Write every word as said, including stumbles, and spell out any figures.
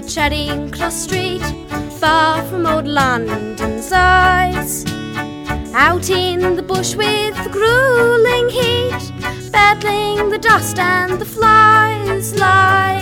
Charing Cross Street, far from old London's eyes. Out in the bush with the grueling heat, battling the dust and the flies, lie